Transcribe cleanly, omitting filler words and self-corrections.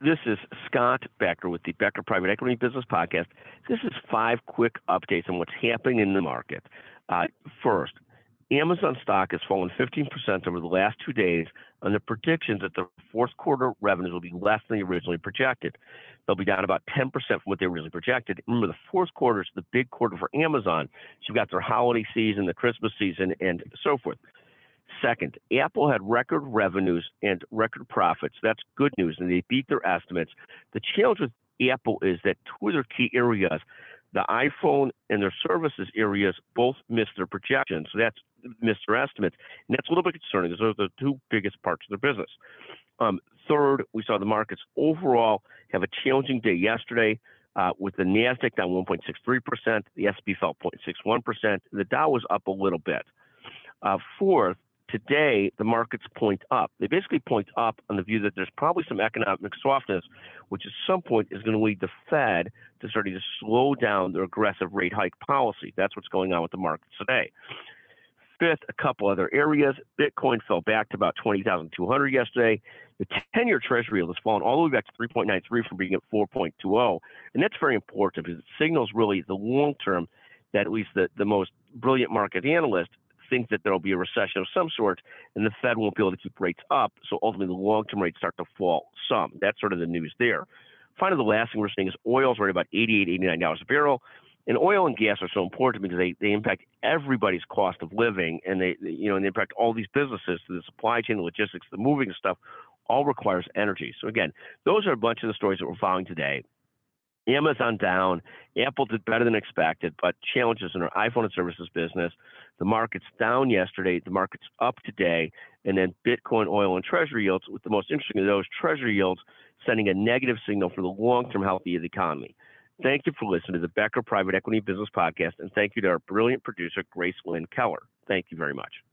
This is Scott Becker with the Becker Private Equity Business Podcast. This is 5 quick updates on what's happening in the market. First, Amazon stock has fallen 15% over the last 2 days on the predictions that the fourth quarter revenues will be less than they originally projected. They'll be down about 10% from what they originally projected. Remember, the fourth quarter is the big quarter for Amazon. So you've got their holiday season, the Christmas season, and so forth. Second, Apple had record revenues and record profits. That's good news, and they beat their estimates. The challenge with Apple is that 2 of their key areas, the iPhone and their services areas, both missed their projections. So that's missed their estimates. And that's a little bit concerning because those are the 2 biggest parts of their business. Third, we saw the markets overall have a challenging day yesterday with the NASDAQ down 1.63%, the S&P fell 0.61%, the Dow was up a little bit. Fourth, today, the markets point up. They basically point up on the view that there's probably some economic softness, which at some point is going to lead the Fed to starting to slow down their aggressive rate hike policy. That's what's going on with the markets today. Fifth, a couple other areas. Bitcoin fell back to about 20,200 yesterday. The 10-year Treasury yield has fallen all the way back to 3.93 from being at 4.20. And that's very important because it signals really the long term that at least the most brilliant market analyst think that there will be a recession of some sort, and the Fed won't be able to keep rates up. So ultimately, the long-term rates start to fall some. That's sort of the news there. Finally, the last thing we're seeing is oil's right about $88, $89 a barrel. And oil and gas are so important because they impact everybody's cost of living, and they impact all these businesses, the supply chain, the logistics, the moving stuff, all requires energy. So again, those are a bunch of the stories that we're following today. Amazon down, Apple did better than expected, but challenges in our iPhone and services business. The market's down yesterday, the market's up today, and then Bitcoin, oil, and Treasury yields, with the most interesting of those, Treasury yields sending a negative signal for the long-term health of the economy. Thank you for listening to the Becker Private Equity Business Podcast, and thank you to our brilliant producer, Grace Lynn Keller. Thank you very much.